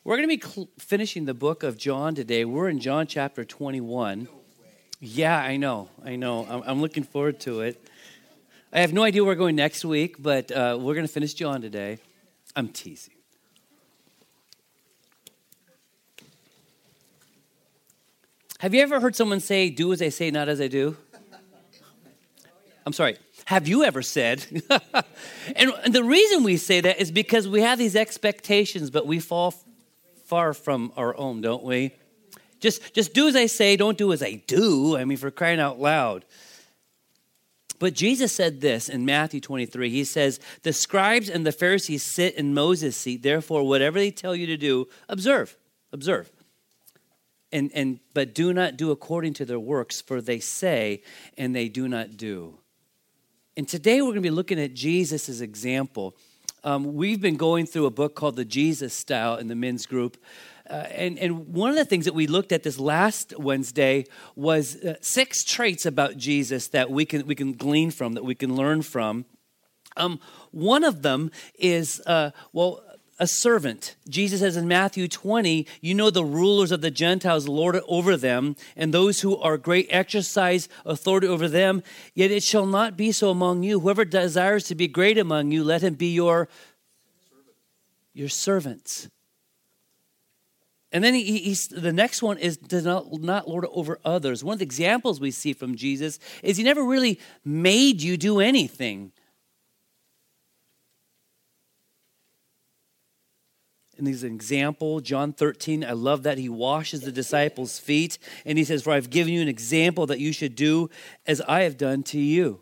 We're going to be finishing the book of John today. We're in John chapter 21. Yeah, I know. I'm looking forward to it. I have no idea where we're going next week, but we're going to finish John today. I'm teasing. Have you ever heard someone say, do as I say, not as I do? I'm sorry. Have you ever said? And the reason we say that is because we have these expectations, but we fall far from our own, don't we? Just do as I say, don't do as I do. I mean, for crying out loud. But Jesus said this in Matthew 23. He says, the scribes and the Pharisees sit in Moses' seat. Therefore, whatever they tell you to do, observe. But do not do according to their works, for they say and they do not do. And today we're going to be looking at Jesus' example. We've been going through a book called The Jesus Style in the men's group. And one of the things that we looked at this last Wednesday was 6 traits about Jesus that we can glean from, that we can learn from. One of them is, a servant. Jesus says in Matthew 20, you know the rulers of the Gentiles lord it over them, and those who are great exercise authority over them. Yet it shall not be so among you. Whoever desires to be great among you, let him be your servants. And then the next one is to not lord it over others. One of the examples we see from Jesus is he never really made you do anything. And there's an example, John 13, I love that. He washes the disciples' feet. And he says, for I've given you an example that you should do as I have done to you.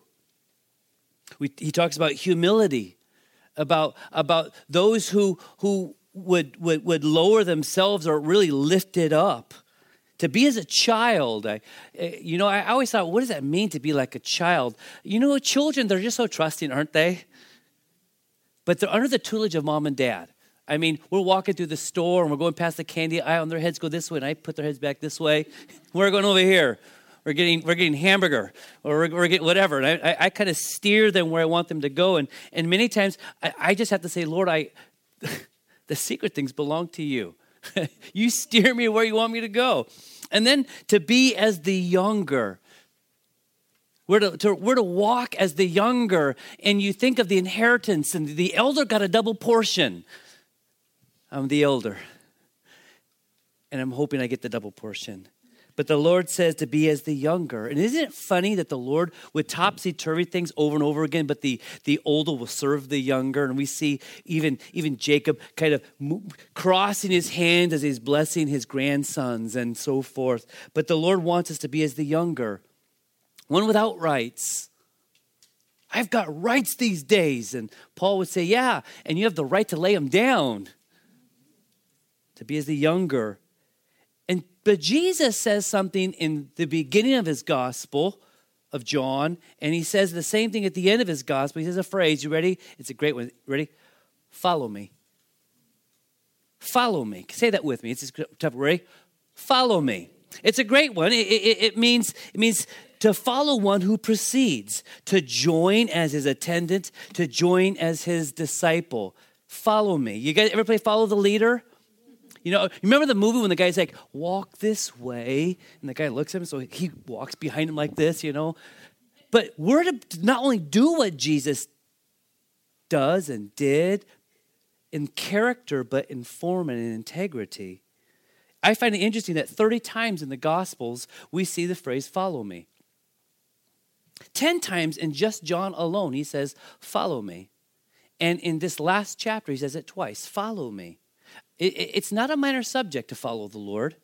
He talks about humility, about those who would lower themselves or really lift it up. To be as a child, I always thought, what does that mean to be like a child? You know, children, they're just so trusting, aren't they? But they're under the tutelage of mom and dad. I mean, we're walking through the store and we're going past the candy aisle and their heads go this way and I put their heads back this way. We're going over here. We're getting hamburger or we're getting whatever. And I kind of steer them where I want them to go. And many times I just have to say, Lord, the secret things belong to you. You steer me where you want me to go. And then to be as the younger. We're to walk as the younger. And you think of the inheritance and the elder got a double portion. I'm the elder, and I'm hoping I get the double portion. But the Lord says to be as the younger. And isn't it funny that the Lord would topsy-turvy things over and over again, but the older will serve the younger? And we see even Jacob kind of crossing his hands as he's blessing his grandsons and so forth. But the Lord wants us to be as the younger, one without rights. I've got rights these days. And Paul would say, yeah, and you have the right to lay them down. To be as the younger. But Jesus says something in the beginning of his gospel of John, and he says the same thing at the end of his gospel. He says a phrase, you ready? It's a great one. Ready? Follow me. Follow me. Say that with me. It's just tough. Ready? Follow me. It's a great one. It means to follow one who precedes, to join as his attendant, to join as his disciple. Follow me. You guys ever play Follow the Leader? You know, you remember the movie when the guy's like, walk this way, and the guy looks at him, so he walks behind him like this, you know. But we're to not only do what Jesus does and did in character, but in form and in integrity. I find it interesting that 30 times in the Gospels, we see the phrase, follow me. 10 times in just John alone, he says, follow me. And in this last chapter, he says it twice, follow me. It's not a minor subject to follow the Lord,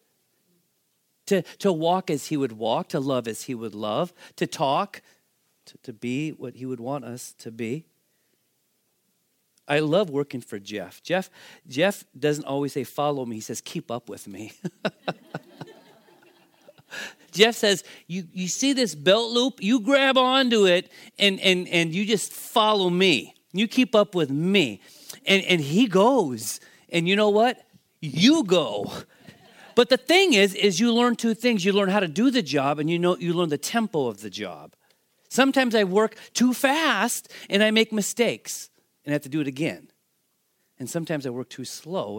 to walk as he would walk, to love as he would love, to talk, to be what he would want us to be. I love working for Jeff. Jeff doesn't always say, follow me. He says, keep up with me. Jeff says, you see this belt loop? You grab onto it and you just follow me. You keep up with me. And he goes. And you know what? You go. But the thing is you learn 2 things. You learn how to do the job and you learn the tempo of the job. Sometimes I work too fast and I make mistakes and I have to do it again. And sometimes I work too slow and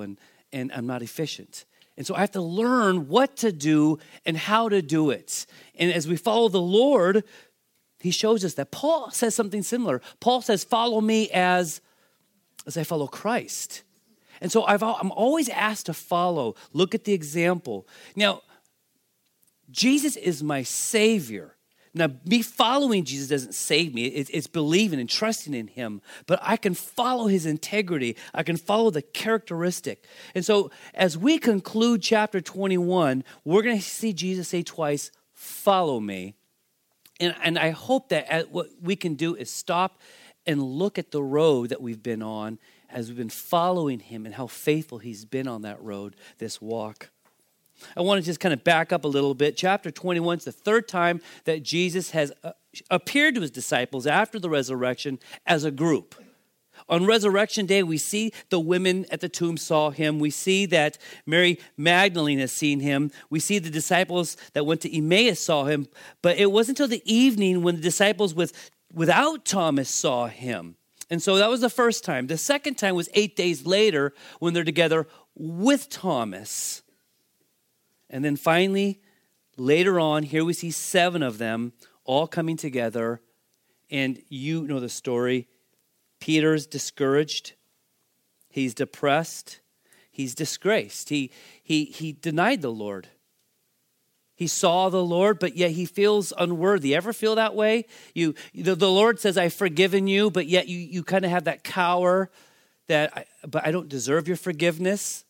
and I'm not efficient. And so I have to learn what to do and how to do it. And as we follow the Lord, he shows us that. Paul says something similar. Paul says, follow me as I follow Christ. And so I'm always asked to follow. Look at the example. Now, Jesus is my Savior. Now, me following Jesus doesn't save me. It's believing and trusting in him. But I can follow his integrity. I can follow the characteristic. And so as we conclude chapter 21, we're going to see Jesus say twice, follow me. And I hope that what we can do is stop and look at the road that we've been on as we've been following him and how faithful he's been on that road, this walk. I want to just kind of back up a little bit. Chapter 21 is the third time that Jesus has appeared to his disciples after the resurrection as a group. On Resurrection Day, we see the women at the tomb saw him. We see that Mary Magdalene has seen him. We see the disciples that went to Emmaus saw him. But it wasn't until the evening when the disciples without Thomas saw him. And so that was the first time. The second time was 8 days later when they're together with Thomas. And then finally, later on, here we see 7 of them all coming together. And you know the story. Peter's discouraged. He's depressed. He's disgraced. He denied the Lord. He saw the Lord, but yet he feels unworthy. Ever feel that way? The Lord says, I've forgiven you, but yet you kind of have that cower but I don't deserve your forgiveness.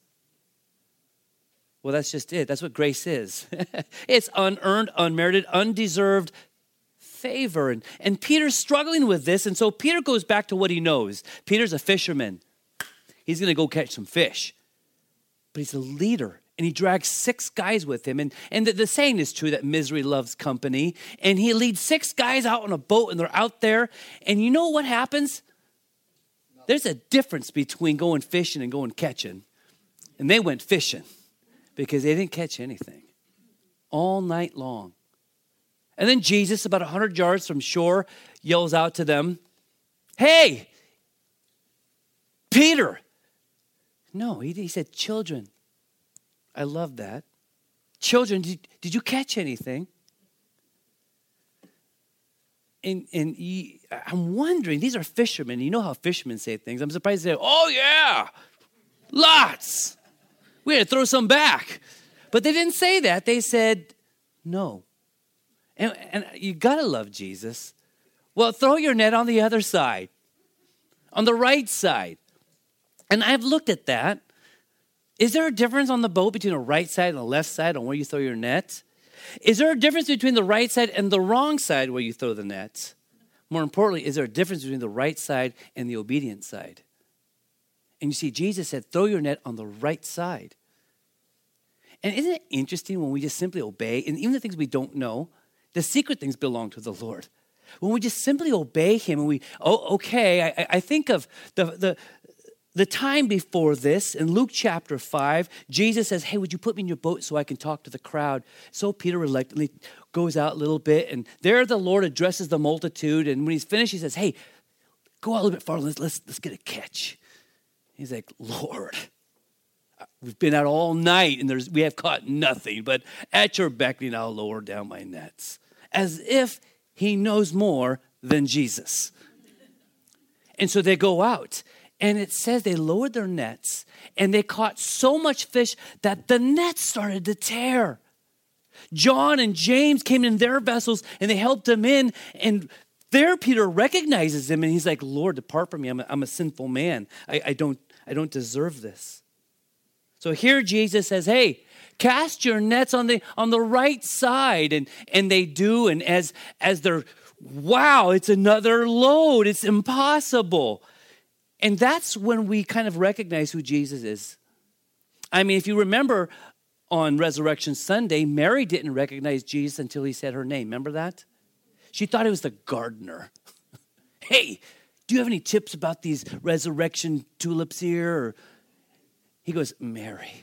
Well, that's just it. That's what grace is. It's unearned, unmerited, undeserved favor. And Peter's struggling with this, and so Peter goes back to what he knows. Peter's a fisherman. He's going to go catch some fish. But he's a leader, and he drags 6 guys with him. And the saying is true that misery loves company. And he leads 6 guys out on a boat, and they're out there. And you know what happens? There's a difference between going fishing and going catching. And they went fishing because they didn't catch anything all night long. And then Jesus, about 100 yards from shore, yells out to them, hey, Peter. No, he said, children. I love that. Children, did you catch anything? And I'm wondering, these are fishermen. You know how fishermen say things. I'm surprised they say, oh yeah, lots. We had to throw some back. But they didn't say that. They said, no. And you got to love Jesus. Well, throw your net on the other side, on the right side. And I've looked at that. Is there a difference on the boat between the right side and the left side on where you throw your net? Is there a difference between the right side and the wrong side where you throw the net? More importantly, is there a difference between the right side and the obedient side? And you see, Jesus said, throw your net on the right side. And isn't it interesting when we just simply obey, and even the things we don't know, the secret things belong to the Lord. When we just simply obey him and I think of the time before this, in Luke chapter 5, Jesus says, hey, would you put me in your boat so I can talk to the crowd? So Peter reluctantly goes out a little bit, and there the Lord addresses the multitude, and when he's finished, he says, hey, go out a little bit farther, let's get a catch. He's like, Lord, we've been out all night, and we have caught nothing, but at your beckoning, I'll lower down my nets. As if he knows more than Jesus. And so they go out. And it says they lowered their nets and they caught so much fish that the nets started to tear. John and James came in their vessels and they helped them in. And there Peter recognizes him and he's like, Lord, depart from me. I'm a sinful man. I don't deserve this. So here Jesus says, hey, cast your nets on the right side. And they do. And as they're, wow, it's another load. It's impossible. And that's when we kind of recognize who Jesus is. I mean, if you remember on Resurrection Sunday, Mary didn't recognize Jesus until he said her name. Remember that? She thought he was the gardener. Hey, do you have any tips about these resurrection tulips here? Or he goes, Mary.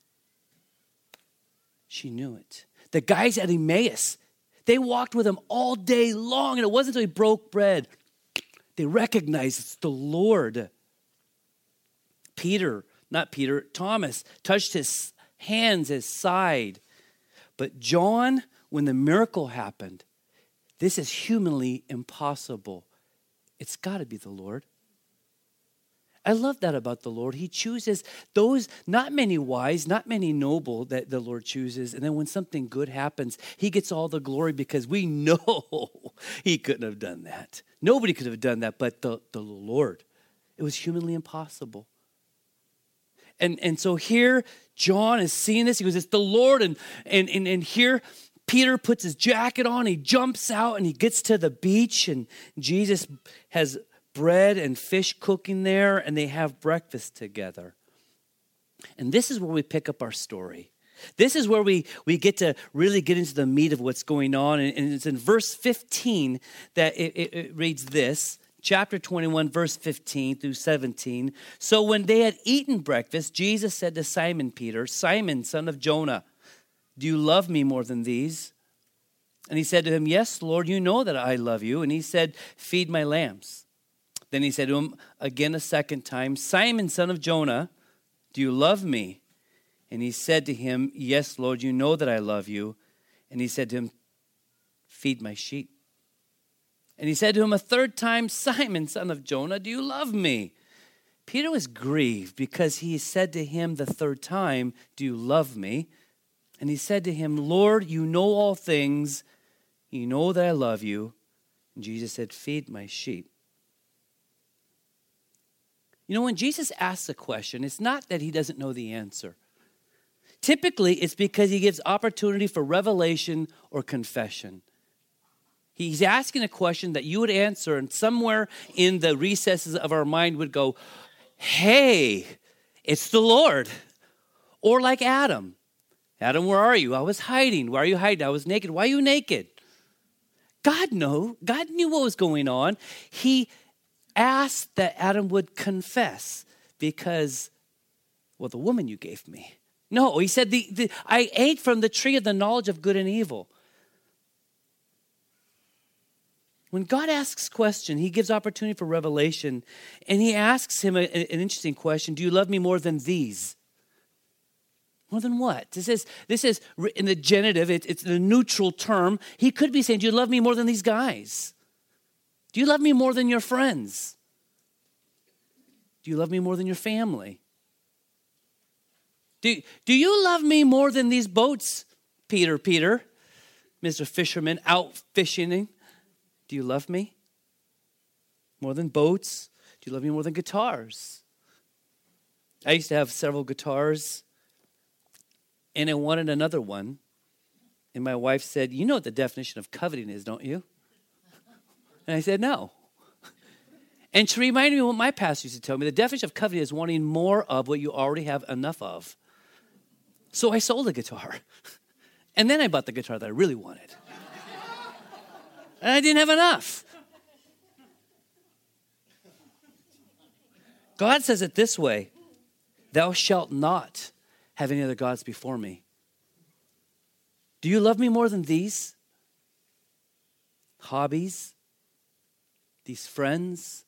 She knew it. The guys at Emmaus, they walked with him all day long, and it wasn't until he broke bread. They recognized it's the Lord. Peter, Thomas touched his hands, his side. But John, when the miracle happened, this is humanly impossible. It's got to be the Lord. I love that about the Lord. He chooses those, not many wise, not many noble that the Lord chooses. And then when something good happens, he gets all the glory because we know he couldn't have done that. Nobody could have done that but the Lord. It was humanly impossible. And so here, John is seeing this. He goes, it's the Lord. And here, Peter puts his jacket on. He jumps out and he gets to the beach. And Jesus has bread and fish cooking there. And they have breakfast together. And this is where we pick up our story. This is where we get to really get into the meat of what's going on. And it's in verse 15 that it reads this. Chapter 21, verse 15 through 17. So when they had eaten breakfast, Jesus said to Simon Peter, Simon, son of Jonah, do you love me more than these? And he said to him, yes, Lord, you know that I love you. And he said, feed my lambs. Then he said to him again a second time, Simon, son of Jonah, do you love me? And he said to him, yes, Lord, you know that I love you. And he said to him, feed my sheep. And he said to him a third time, Simon, son of Jonah, do you love me? Peter was grieved because he said to him the third time, do you love me? And he said to him, Lord, you know all things. You know that I love you. And Jesus said, feed my sheep. You know, when Jesus asks a question, it's not that he doesn't know the answer. Typically, it's because he gives opportunity for revelation or confession. He's asking a question that you would answer, and somewhere in the recesses of our mind would go, hey, it's the Lord. Or like Adam. Adam, where are you? I was hiding. Why are you hiding? I was naked. Why are you naked? God knew what was going on. He asked that Adam would confess because, well, the woman you gave me. No, he said, I ate from the tree of the knowledge of good and evil. When God asks question, he gives opportunity for revelation, and he asks him an interesting question. Do you love me more than these? More than what? This is in the genitive. It's the neutral term. He could be saying, do you love me more than these guys? Do you love me more than your friends? Do you love me more than your family? Do you love me more than these boats, Peter, Mr. Fisherman, out fishing? Do you love me more than boats? Do you love me more than guitars? I used to have several guitars, and I wanted another one. And my wife said, you know what the definition of coveting is, don't you? And I said, no. And she reminded me of what my pastor used to tell me. The definition of coveting is wanting more of what you already have enough of. So I sold a guitar. And then I bought the guitar that I really wanted. And I didn't have enough. God says it this way, thou shalt not have any other gods before me. Do you love me more than these? Hobbies? These friends?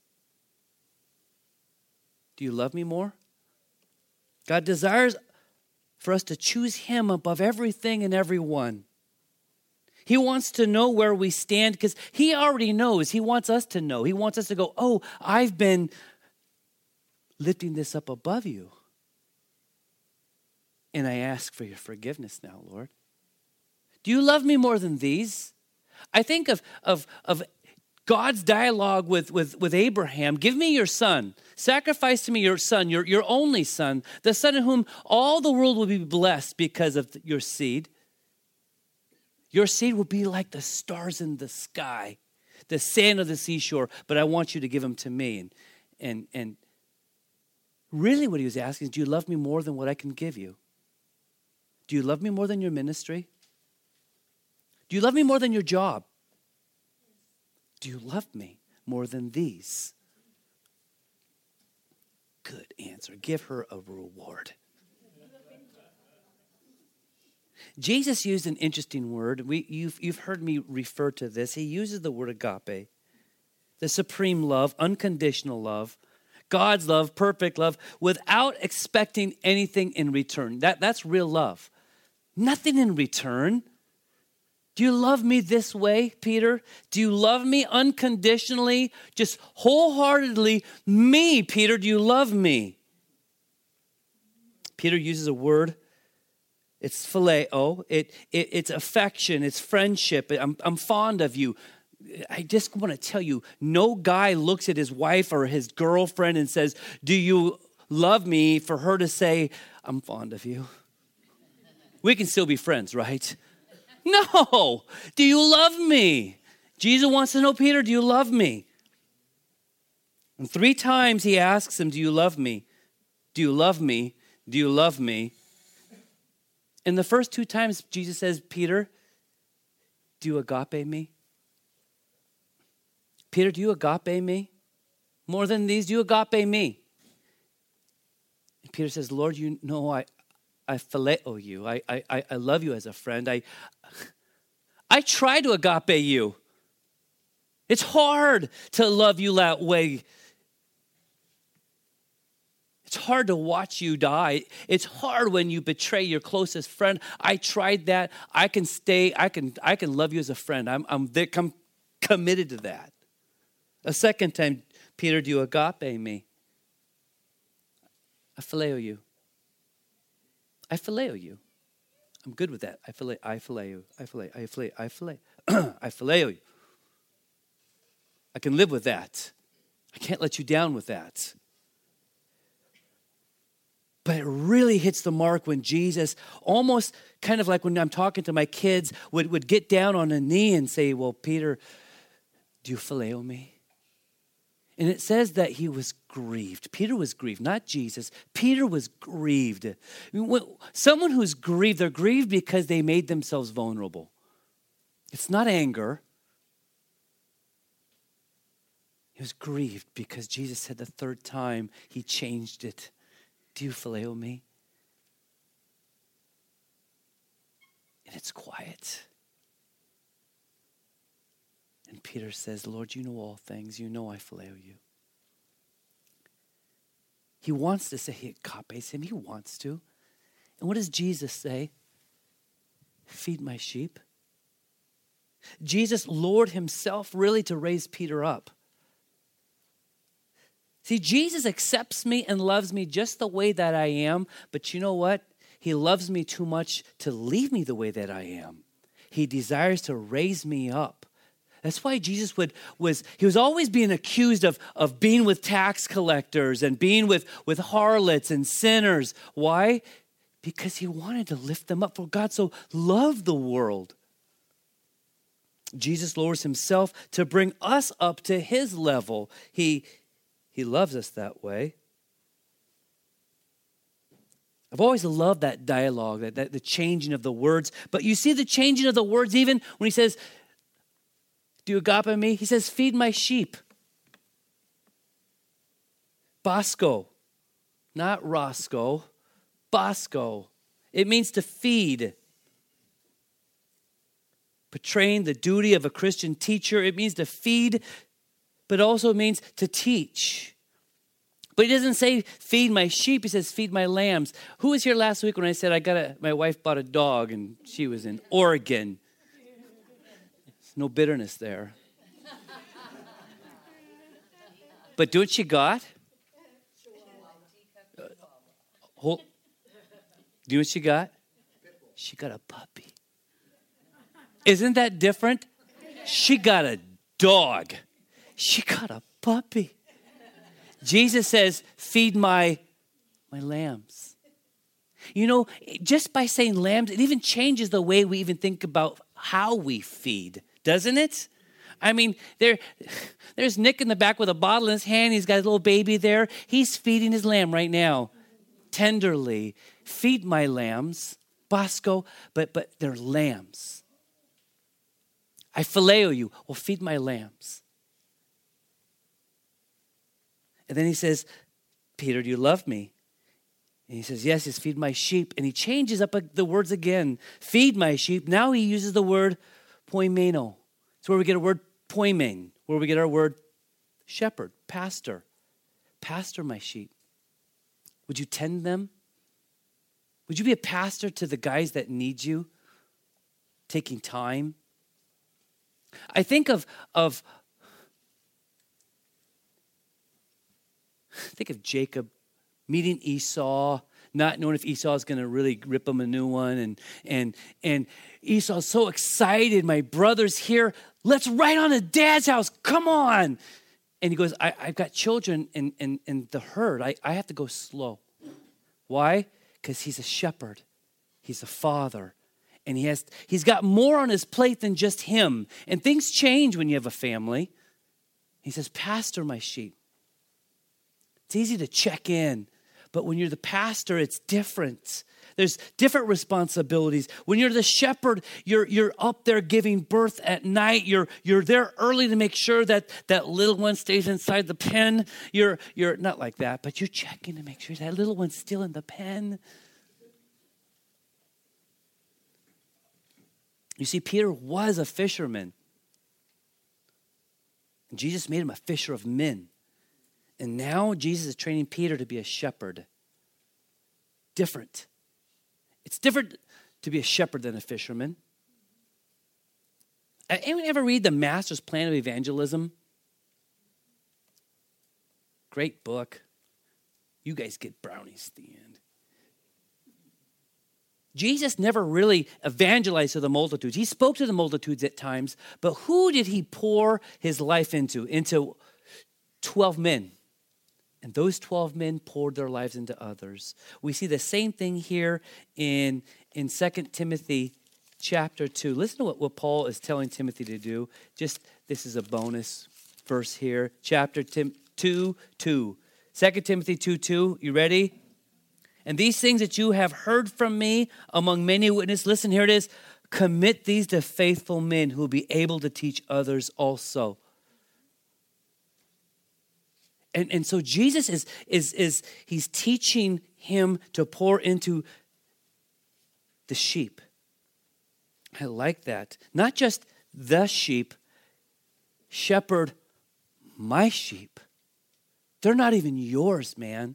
Do you love me more? God desires for us to choose him above everything and everyone. He wants to know where we stand because he already knows. He wants us to know. He wants us to go, oh, I've been lifting this up above you. And I ask for your forgiveness now, Lord. Do you love me more than these? I think of God's dialogue with Abraham. Give me your son. Sacrifice to me your son, your only son, the son in whom all the world will be blessed because of your seed. Your seed will be like the stars in the sky, the sand of the seashore, but I want you to give them to me. And really what he was asking is, do you love me more than what I can give you? Do you love me more than your ministry? Do you love me more than your job? Do you love me more than these? Good answer. Give her a reward. Jesus used an interesting word. You've heard me refer to this. He uses the word agape, the supreme love, unconditional love. God's love, perfect love, without expecting anything in return. That's real love. Nothing in return. Do you love me this way, Peter? Do you love me unconditionally, just wholeheartedly? Me, Peter, do you love me? Peter uses a word. It's phileo. It's affection. It's friendship. I'm fond of you. I just want to tell you, no guy looks at his wife or his girlfriend and says, do you love me, for her to say, I'm fond of you. We can still be friends, right? No. Do you love me? Jesus wants to know, Peter, do you love me? And 3 times he asks him, do you love me? Do you love me? Do you love me? And the first 2 times Jesus says, Peter, do you agape me? Peter, do you agape me? More than these, do you agape me? And Peter says, Lord, you know I phileo you. I love you as a friend. I try to agape you. It's hard to love you that way. It's hard to watch you die. It's hard when you betray your closest friend. I tried that. I can stay. I can love you as a friend. I'm committed to that. A second time, Peter, do you agape me? I phileo you. I phileo you. I'm good with that. I phileo you. I phileo you. I can live with that. I can't let you down with that. But it really hits the mark when Jesus, almost kind of like when I'm talking to my kids, would get down on a knee and say, well, Peter, do you phileo me? And it says that he was grieved. Peter was grieved, not Jesus. Peter was grieved. Someone who's grieved, they're grieved because they made themselves vulnerable. It's not anger. He was grieved because Jesus said the 3rd time he changed it. Do you phileo me? And it's quiet. And Peter says, Lord, you know all things. You know I phileo you. He wants to say he agapes him. He wants to. And what does Jesus say? Feed my sheep. Jesus lowered himself really to raise Peter up. See, Jesus accepts me and loves me just the way that I am. But you know what? He loves me too much to leave me the way that I am. He desires to raise me up. That's why Jesus he was always being accused of being with tax collectors and being with harlots and sinners. Why? Because he wanted to lift them up. For God so loved the world. Jesus lowers himself to bring us up to his level. He loves us that way. I've always loved that dialogue, that the changing of the words. But you see the changing of the words even when he says, do you agape me? He says, feed my sheep. Bosco, not Roscoe. Bosco. It means to feed. Portraying the duty of a Christian teacher. It means to feed, but also means to teach. But he doesn't say feed my sheep. He says feed my lambs. Who was here last week when I said my wife bought a dog and she was in Oregon? There's no bitterness there. But do what she got? Do you know what she got? She got a puppy. Isn't that different? She got a dog. She got a puppy. Jesus says, feed my lambs. You know, just by saying lambs, it even changes the way we even think about how we feed, doesn't it? I mean, there's Nick in the back with a bottle in his hand. He's got a little baby there. He's feeding his lamb right now. Tenderly. Feed my lambs. Bosco, but they're lambs. I phileo you. Well, feed my lambs. And then he says, Peter, do you love me? And he says, yes, feed my sheep. And he changes up the words again. Feed my sheep. Now he uses the word poimeno. It's where we get a word poimen, where we get our word shepherd, pastor. pastor my sheep? Would you tend them? Would you be a pastor to the guys that need you? Taking time. I think of Jacob meeting Esau, not knowing if Esau is going to really rip him a new one. And Esau's so excited. My brother's here. Let's ride on to Dad's house. Come on. And he goes, I've got children in the herd. I have to go slow. Why? Because he's a shepherd. He's a father. And he's got more on his plate than just him. And things change when you have a family. He says, pastor my sheep. It's easy to check in. But when you're the pastor, it's different. There's different responsibilities. When you're the shepherd, you're up there giving birth at night. You're there early to make sure that little one stays inside the pen. You're not like that, but you're checking to make sure that little one's still in the pen. You see, Peter was a fisherman. And Jesus made him a fisher of men. And now Jesus is training Peter to be a shepherd. Different. It's different to be a shepherd than a fisherman. Anyone ever read The Master's Plan of Evangelism? Great book. You guys get brownies at the end. Jesus never really evangelized to the multitudes. He spoke to the multitudes at times, but who did he pour his life into? Into 12 men. And those 12 men poured their lives into others. We see the same thing here in 2 Timothy chapter 2. Listen to what Paul is telling Timothy to do. This is a bonus verse here. Chapter 2. 2 Timothy 2:2. You ready? And these things that you have heard from me among many witnesses, listen, here it is. Commit these to faithful men who will be able to teach others also. And so Jesus he's teaching him to pour into the sheep. I like that. Not just the sheep, shepherd my sheep. They're not even yours, man.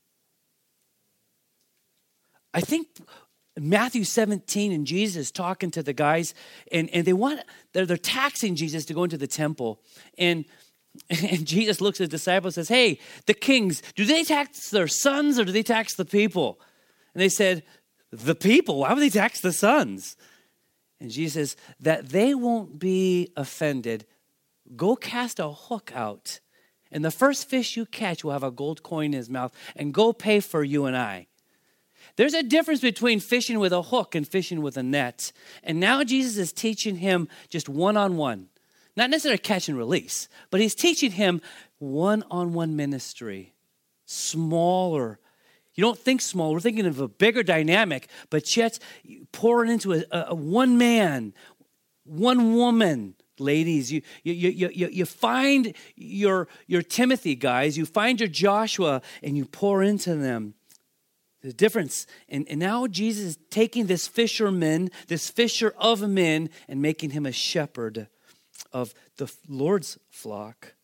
I think Matthew 17 and Jesus is talking to the guys and they're taxing Jesus to go into the temple. And Jesus looks at the disciples and says, hey, the kings, do they tax their sons or do they tax the people? And they said, the people. Why would they tax the sons? And Jesus says, that they won't be offended, go cast a hook out. And the first fish you catch will have a gold coin in his mouth. And go pay for you and I. There's a difference between fishing with a hook and fishing with a net. And now Jesus is teaching him just one-on-one. Not necessarily catch and release, but he's teaching him one-on-one ministry. Smaller. You don't think small. We're thinking of a bigger dynamic, but yet pouring into a one man, one woman. Ladies, you find your Timothy, guys. You find your Joshua, and you pour into them. The difference. And now Jesus is taking this fisherman, this fisher of men, and making him a shepherd of the Lord's flock.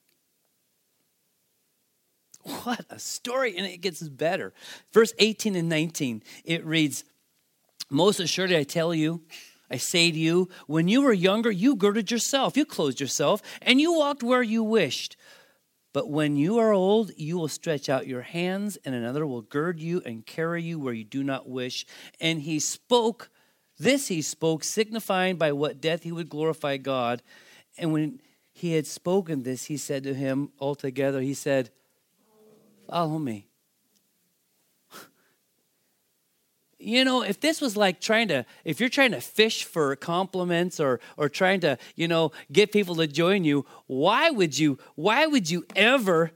What a story, and it gets better. Verse 18 and 19, it reads, most assuredly I tell you, I say to you, when you were younger, you girded yourself, you clothed yourself, and you walked where you wished. But when you are old, you will stretch out your hands, and another will gird you and carry you where you do not wish. And he spoke, signifying by what death he would glorify God. And when he had spoken this, he said to him altogether, he said, follow me. You know, if this was like if you're trying to fish for compliments or trying to, get people to join you, why would you ever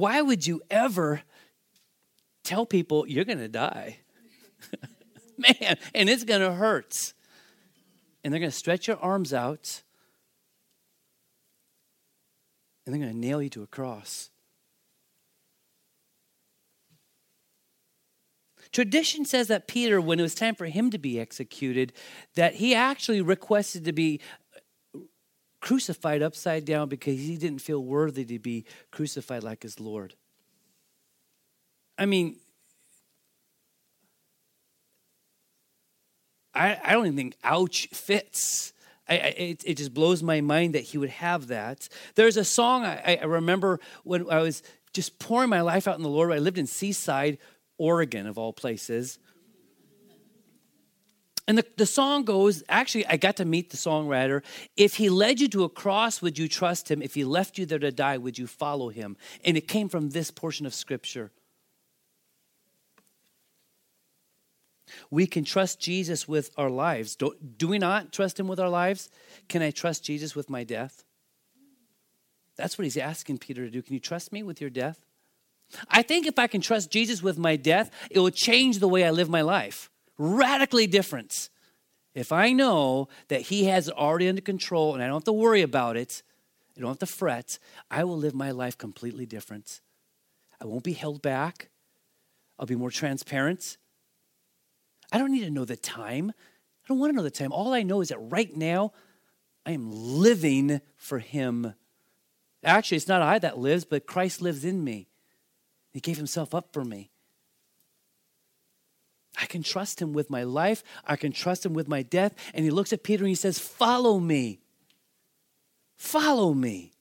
tell people you're going to die? Man, and it's going to hurt. And they're going to stretch your arms out and they're going to nail you to a cross. Tradition says that Peter, when it was time for him to be executed, that he actually requested to be crucified upside down because he didn't feel worthy to be crucified like his Lord. I mean, I don't even think ouch fits. It just blows my mind that he would have that. There's a song I remember when I was just pouring my life out in the Lord. I lived in Seaside, Oregon, of all places. And the song goes, actually, I got to meet the songwriter. If he led you to a cross, would you trust him? If he left you there to die, would you follow him? And it came from this portion of Scripture. We can trust Jesus with our lives. Do we not trust him with our lives? Can I trust Jesus with my death? That's what he's asking Peter to do. Can you trust me with your death? I think if I can trust Jesus with my death, it will change the way I live my life. Radically different. If I know that he has it already under control and I don't have to worry about it, I don't have to fret, I will live my life completely different. I won't be held back. I'll be more transparent. I don't need to know the time. I don't want to know the time. All I know is that right now, I am living for him. Actually, it's not I that lives, but Christ lives in me. He gave himself up for me. I can trust him with my life. I can trust him with my death. And he looks at Peter and he says, follow me. Follow me.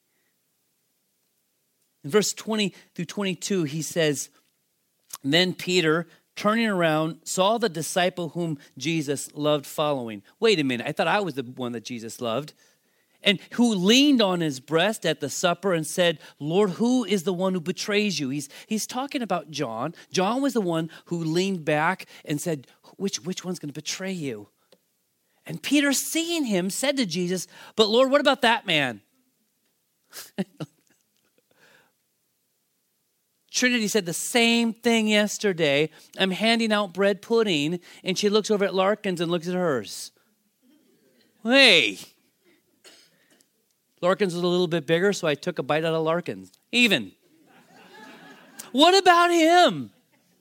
In verse 20 through 22, he says, then Peter, turning around, saw the disciple whom Jesus loved following. Wait a minute, I thought I was the one that Jesus loved. And who leaned on his breast at the supper and said, Lord, who is the one who betrays you? He's talking about John. John was the one who leaned back and said, which one's going to betray you? And Peter, seeing him, said to Jesus, but Lord, what about that man? Trinity said the same thing yesterday. I'm handing out bread pudding, and she looks over at Larkins and looks at hers. Hey. Larkins was a little bit bigger, so I took a bite out of Larkins. Even. What about him?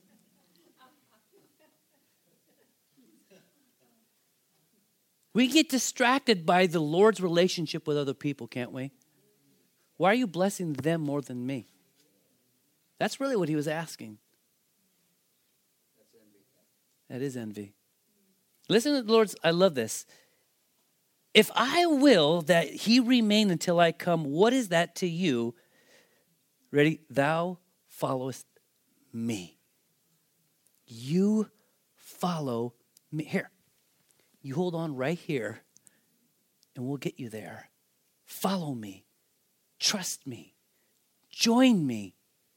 We get distracted by the Lord's relationship with other people, can't we? Why are you blessing them more than me? That's really what he was asking. That's envy. That is envy. Listen to the Lord's, I love this. If I will that he remain until I come, what is that to you? Ready? Thou followest me. You follow me. Here. You hold on right here and we'll get you there. Follow me. Trust me. Join me.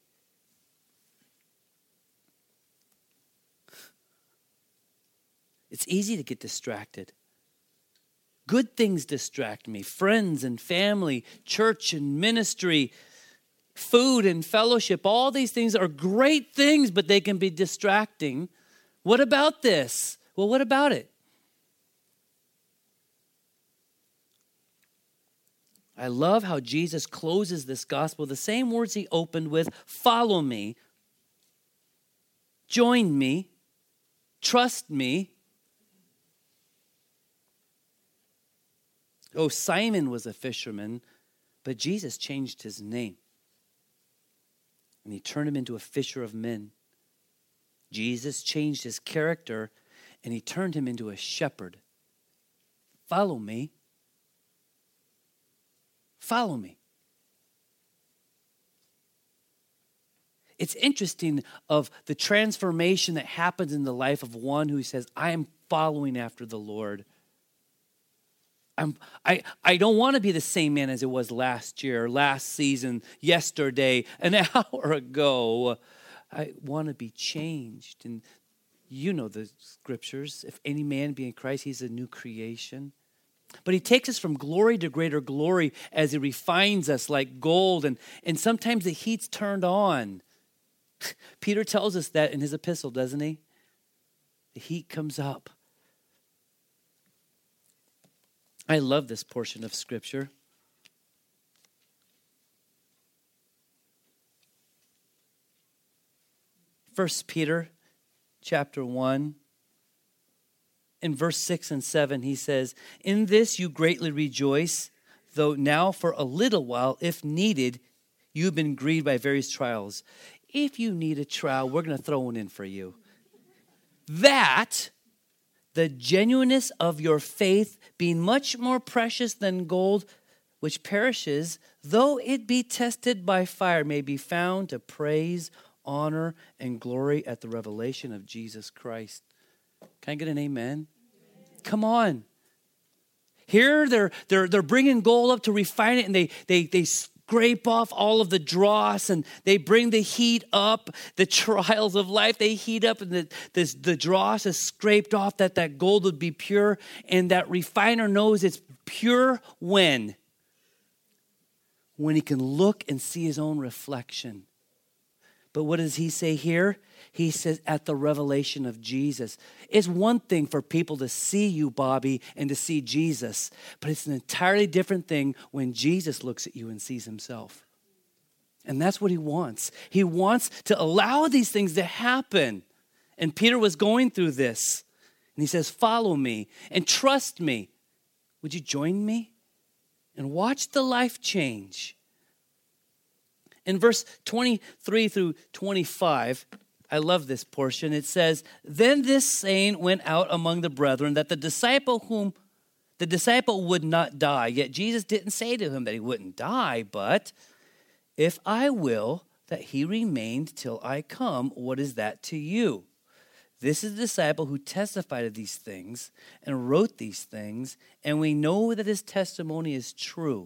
It's easy to get distracted. Good things distract me. Friends and family, church and ministry, food and fellowship. All these things are great things, but they can be distracting. What about this? Well, what about it? I love how Jesus closes this gospel. The same words he opened with, follow me, join me, trust me. Oh, Simon was a fisherman, but Jesus changed his name. And he turned him into a fisher of men. Jesus changed his character, and he turned him into a shepherd. Follow me. Follow me. It's interesting of the transformation that happens in the life of one who says, I am following after the Lord. I don't want to be the same man as it was last year, last season, yesterday, an hour ago. I want to be changed. And you know the scriptures. If any man be in Christ, he's a new creation. But he takes us from glory to greater glory as he refines us like gold. And sometimes the heat's turned on. Peter tells us that in his epistle, doesn't he? The heat comes up. I love this portion of Scripture. First Peter chapter 1. In verse 6 and 7, he says, in this you greatly rejoice, though now for a little while, if needed, you've been grieved by various trials. if you need a trowel, we're going to throw one in for you. That the genuineness of your faith being much more precious than gold, which perishes, though it be tested by fire, may be found to praise, honor, and glory at the revelation of Jesus Christ. Can I get an amen? Come on. Here they're bringing gold up to refine it, and they scrape off all of the dross, and they bring the heat up, the trials of life, they heat up, and the dross is scraped off that gold would be pure, and that refiner knows it's pure when he can look and see his own reflection. But what does he say here? He says, at the revelation of Jesus. It's one thing for people to see you, Bobby, and to see Jesus. But it's an entirely different thing when Jesus looks at you and sees himself. And that's what he wants. He wants to allow these things to happen. And Peter was going through this. And he says, follow me and trust me. Would you join me? And watch the life change. In verse 23 through 25, I love this portion. It says, then this saying went out among the brethren that the disciple would not die. Yet Jesus didn't say to him that he wouldn't die, but if I will that he remained till I come, what is that to you? This is the disciple who testified of these things and wrote these things, and we know that his testimony is true.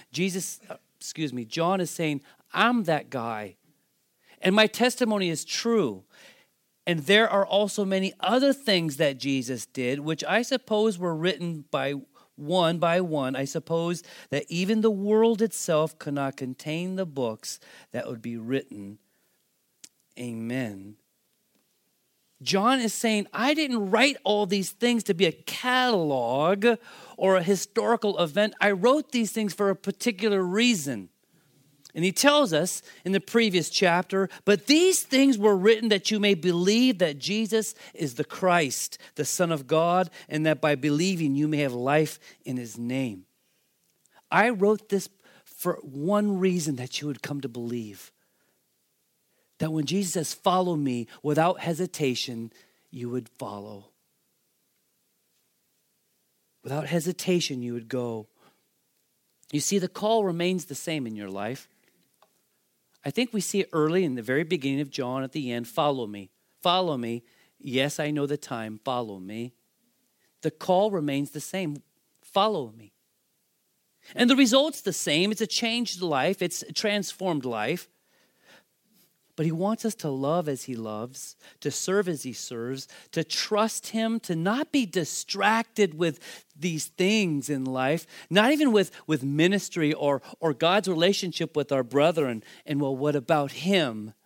John is saying, I'm that guy, and my testimony is true. And there are also many other things that Jesus did, which I suppose were written by one. I suppose that even the world itself could not contain the books that would be written. Amen. John is saying, I didn't write all these things to be a catalog or a historical event. I wrote these things for a particular reason. And he tells us in the previous chapter, but these things were written that you may believe that Jesus is the Christ, the Son of God, and that by believing you may have life in his name. I wrote this for one reason, that you would come to believe. That when Jesus says, follow me, without hesitation, you would follow. Without hesitation, you would go. You see, the call remains the same in your life. I think we see it early in the very beginning of John, at the end, follow me. Follow me. Yes, I know the time. Follow me. The call remains the same. Follow me. And the result's the same. It's a changed life. It's a transformed life. But he wants us to love as he loves, to serve as he serves, to trust him, to not be distracted with these things in life, not even with ministry or God's relationship with our brethren. And well, what about him?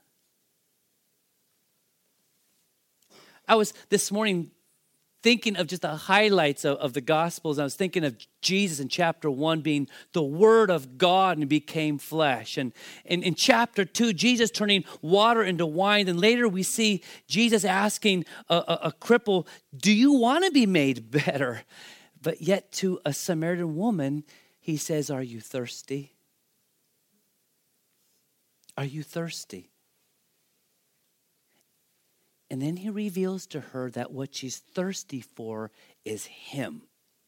I was this morning thinking of just the highlights of the Gospels. I was thinking of Jesus in chapter 1 being the Word of God and became flesh. And in chapter 2, Jesus turning water into wine. And later we see Jesus asking a cripple, do you want to be made better? But yet to a Samaritan woman, he says, are you thirsty? Are you thirsty? And then he reveals to her that what she's thirsty for is him.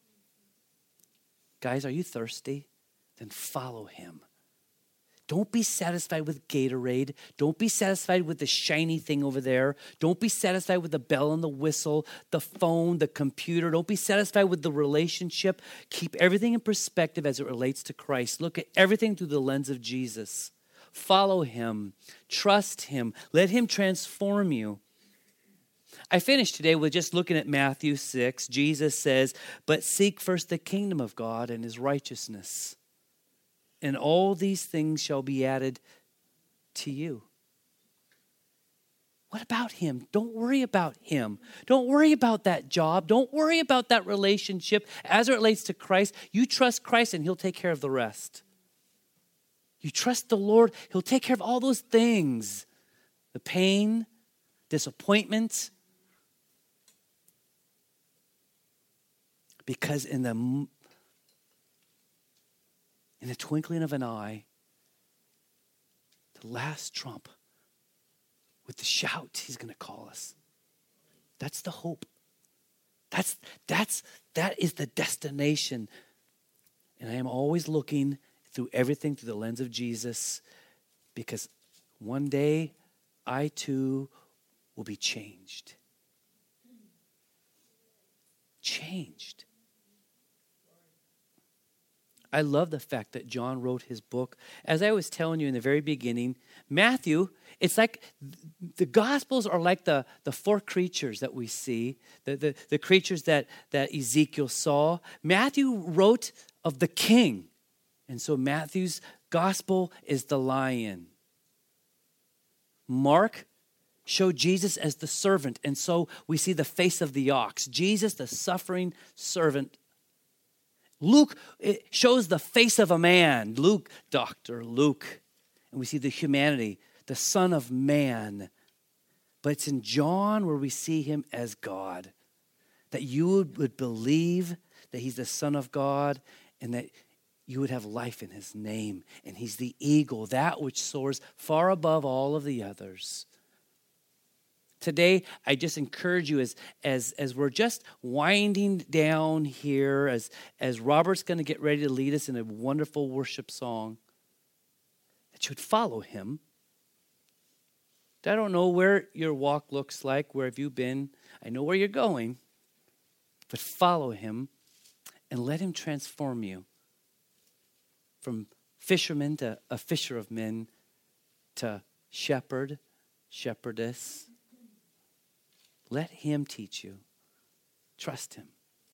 Guys, are you thirsty? Then follow him. Don't be satisfied with Gatorade. Don't be satisfied with the shiny thing over there. Don't be satisfied with the bell and the whistle, the phone, the computer. Don't be satisfied with the relationship. Keep everything in perspective as it relates to Christ. Look at everything through the lens of Jesus. Follow him. Trust him. Let him transform you. I finished today with just looking at Matthew 6. Jesus says, but seek first the kingdom of God and his righteousness, and all these things shall be added to you. What about him? Don't worry about him. Don't worry about that job. Don't worry about that relationship as it relates to Christ. You trust Christ and he'll take care of the rest. You trust the Lord, he'll take care of all those things. The pain, disappointment. Because in the twinkling of an eye, the last trump with the shout, he's going to call us. That's the hope. That is the destination. And I am always looking through everything through the lens of Jesus, because one day I too will be changed. Changed. I love the fact that John wrote his book. As I was telling you in the very beginning, Matthew, it's like the Gospels are like the four creatures that we see, the creatures that Ezekiel saw. Matthew wrote of the king. And so Matthew's Gospel is the lion. Mark showed Jesus as the servant. And so we see the face of the ox. Jesus, the suffering servant. Luke, it shows the face of a man. Dr. Luke. And we see the humanity, the Son of Man. But it's in John where we see him as God. That you would believe that he's the Son of God and that you would have life in his name. And he's the eagle, that which soars far above all of the others. Today, I just encourage you as we're just winding down here, as Robert's going to get ready to lead us in a wonderful worship song, that you would follow him. I don't know where your walk looks like. Where have you been? I know where you're going. But follow him and let him transform you from fisherman to a fisher of men to shepherd, shepherdess. Let him teach you. Trust him.